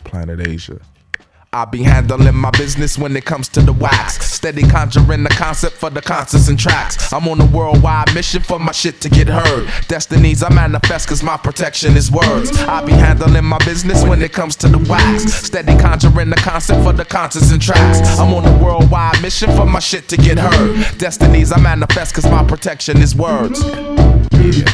Planet Asia. I be handling my business when it comes to the wax. Steady conjuring the concept for the concerts and tracks. I'm on a worldwide mission for my shit to get heard. Destinies I manifest cause my protection is words. I be handling my business when it comes to the wax. Steady conjuring the concept for the concerts and tracks. I'm on a worldwide mission for my shit to get heard. Destinies I manifest cause my protection is words. Yeah,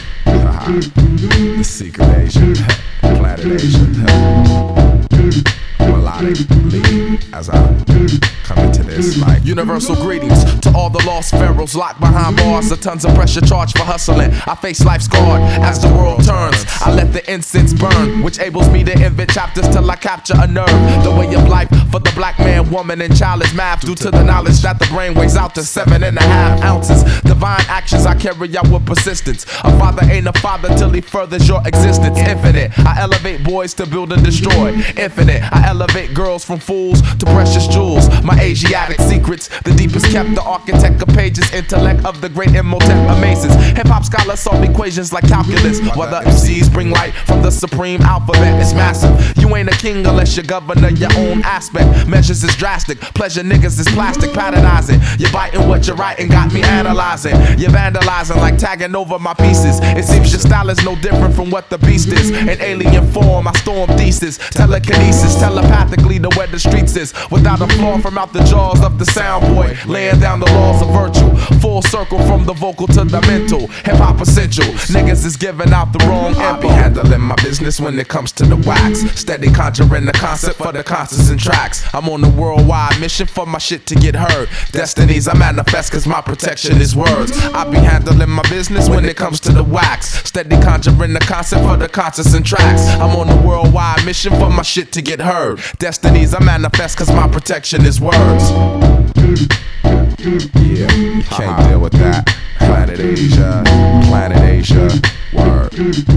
the secret Asia, Planet Asia. Melodic lead as I come into this like universal greetings to all the lost pharaohs locked behind bars. The tons of pressure charged for hustling. I face life's guard as the world turns. I let the incense burn, which enables me to invent chapters till I capture a nerve. The way of life for the black man, woman, and child is math due to the knowledge that the brain weighs out to 7.5 ounces. Divine actions I carry out with persistence. A father ain't a father till he furthers your existence. Infinite, I elevate boys to build and destroy. Infinite, I elevate girls from fools to precious jewels. My Asiatic secrets, the deepest kept. The architect of pages, intellect of the great Imhotep amazes. Hip-hop scholars solve equations like calculus, while the MCs bring light from the supreme alphabet. It's massive. You ain't a king unless you're governor your own aspect. Measures is drastic, pleasure niggas is plastic patternizing. You're biting what you're writing, got me analyzing. You're vandalizing like tagging over my pieces. It seems your style is no different from what the beast is. In alien form, I storm thesis, telekinesis, telepathically to where the streets is. Without a flaw from out the jaws of the sound boy, laying down the laws of virtue. Full circle from the vocal to the mental. Hip-hop essential, niggas is giving out the wrong info. I be handling my business when it comes to the wax. Steady conjuring the concept for the concerts and tracks. I'm on a worldwide mission for my shit to get heard. Destinies I manifest cause my protection is words. I be handling my business when it comes to the wax. Steady conjuring the concept for the concerts and tracks. I'm on a worldwide mission for my shit to get heard. Destinies I manifest cause my protection is words. Yeah, you can't deal with that. Planet Asia, Planet Asia, word.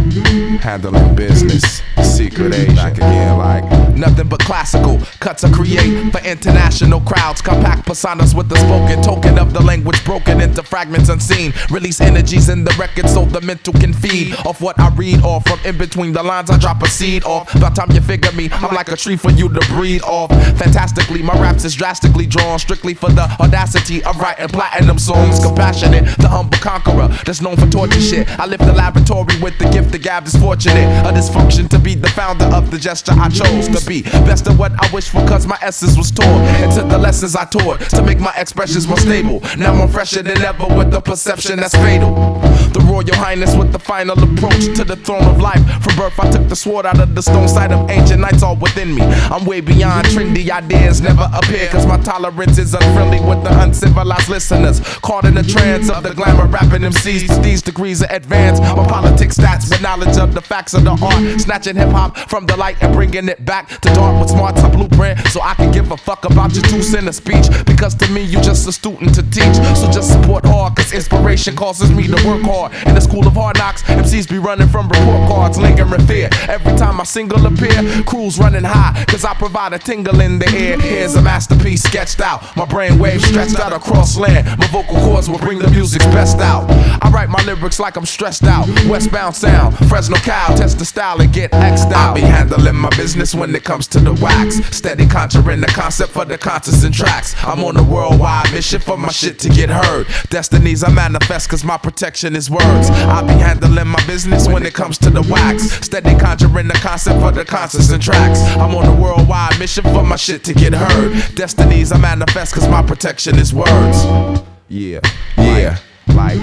Handling business, secret Asia. Back again like nothing but classical cuts I create for international crowds. Compact personas with the spoken token of the language broken into fragments unseen. Release energies in the record so the mental can feed off what I read, or from in between the lines I drop a seed off. By the time you figure me, I'm like a tree for you to breathe off. Fantastically, my raps is drastically drawn strictly for the audacity of writing platinum songs. Compassionate, the humble conqueror that's known for torture shit. I live the laboratory with the gift of gab is fortunate. A dysfunction to be the founder of the gesture I chose to be. Best of what I wish for cause my essence was torn into the lessons I taught to make my expressions more stable. Now I'm fresher than ever with the perception that's fatal. The Royal Highness with the final approach to the throne of life. From birth I took the sword out of the stone side of ancient knights all within me. I'm way beyond trendy ideas never appear cause my tolerance is unfriendly with the uncivilized listeners. Caught in the trance of the glamour rapping MCs to these degrees of advance. My politics stats with knowledge of the facts of the art. Snatching hip hop from the light and bringing it back to dark with smarts I blueprint. So I can give a fuck about your 2 cent of speech. Because to me you just a student to teach. So just support hard cause inspiration causes me to work hard. In the school of hard knocks, MCs be running from report cards, lingering fear. Every time my single appear, crews running high cause I provide a tingle in the air. Here's a masterpiece sketched out. My brain waves stretched out across land. My vocal cords will bring the music's best out. I write my lyrics like I'm stressed out. Westbound sound, Fresno Cal, test the style and get X'd out. I be handling my business when it comes to the wax. Steady conjuring the concept for the concerts and tracks. I'm on a worldwide mission for my shit to get heard. Destinies I manifest cause my protection is words. I be handling my business when it comes to the wax. Steady conjuring the concept for the concerts and tracks. I'm on a worldwide mission for my shit to get heard. Destinies I manifest cause my protection is words. Yeah, yeah, like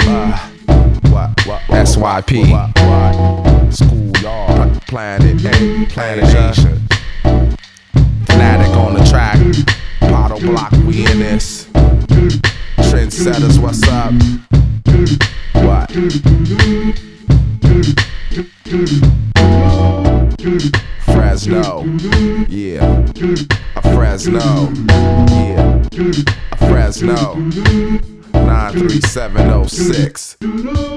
SYP, Schoolyard, Planet A, Planet Asia. Fanatic on the track, Bottle Block, we in this. Trendsetters, what's up? What? Fresno, yeah, a Fresno, yeah, a Fresno, 93706.